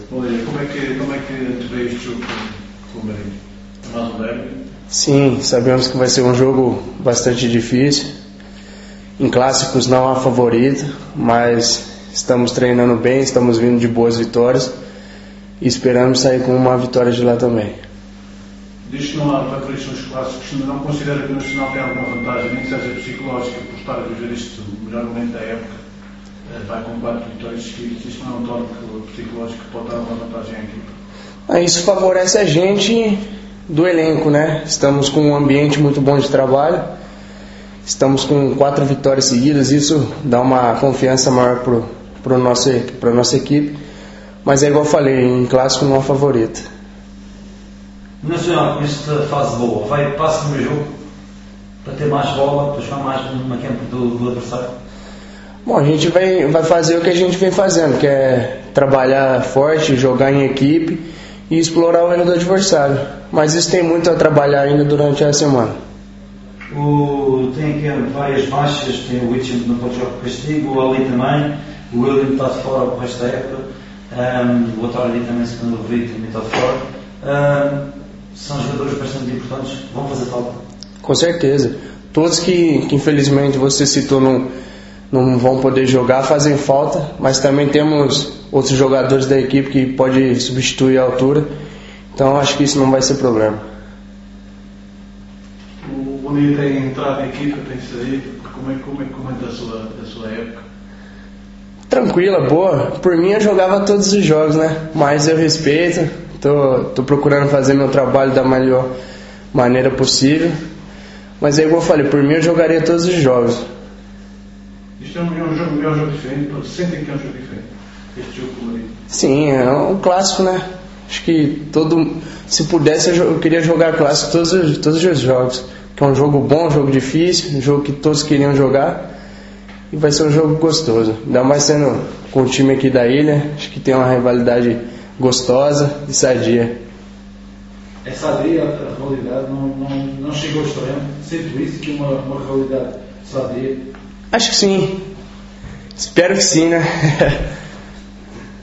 Olha, como é que antevê este jogo com o Marinho? É mais um derby? Sim, sabemos que vai ser um jogo bastante difícil. Em clássicos não há favorito, mas estamos treinando bem, estamos vindo de boas vitórias e esperamos sair com uma vitória de lá também. Diz que não há fatores nos clássicos, não considera que o Nacional tem alguma vantagem, nem que seja psicológica, por estar a viver isto no melhor momento da época, vai com 4 vitórias seguidas, isto não é um tópico psicológico que pode dar uma vantagem à equipa? Isso favorece a gente do elenco, né? Estamos com um ambiente muito bom de trabalho, estamos com 4 vitórias seguidas, isso dá uma confiança maior para a nossa equipe, mas é igual eu falei, em clássico não há favorito. O Nacional, com esta fase boa, vai para o próximo jogo para ter mais bola, para jogar mais no campo do adversário? Bom, a gente vai fazer o que a gente vem fazendo, que é trabalhar forte, jogar em equipe e explorar o erro do adversário. Mas isso tem muito a trabalhar ainda durante a semana. Tem aqui várias baixas, tem o Whitchin que não pode jogar por castigo, o Ali também, o William está de fora o resto da época, o Otávio também, segundo o vi, também está de fora. São jogadores bastante importantes, vão fazer falta? Com certeza. Todos que infelizmente você citou não vão poder jogar, fazem falta, mas também temos outros jogadores da equipe que podem substituir a altura, então acho que isso não vai ser problema. O Boninho tem entrado na equipa, tem saído, como é que comenta a sua época? Tranquila, boa. Por mim eu jogava todos os jogos, né? Mas eu respeito. Tô procurando fazer meu trabalho da melhor maneira possível. Mas é igual eu falei, por mim eu jogaria todos os jogos. Isto é um jogo diferente, sentem que é um jogo diferente, este jogo com o Marinho? Sim, é um clássico, né? Acho que se pudesse eu queria jogar clássico todos os jogos. Que é um jogo bom, um jogo difícil, um jogo que todos queriam jogar. E vai ser um jogo gostoso. Ainda mais sendo com o time aqui da ilha, acho que tem uma rivalidade gostosa e sadia. É sadia a realidade, não chega ao extremo. Sinto isso, que uma realidade sadia. Acho que sim. Espero que sim, né?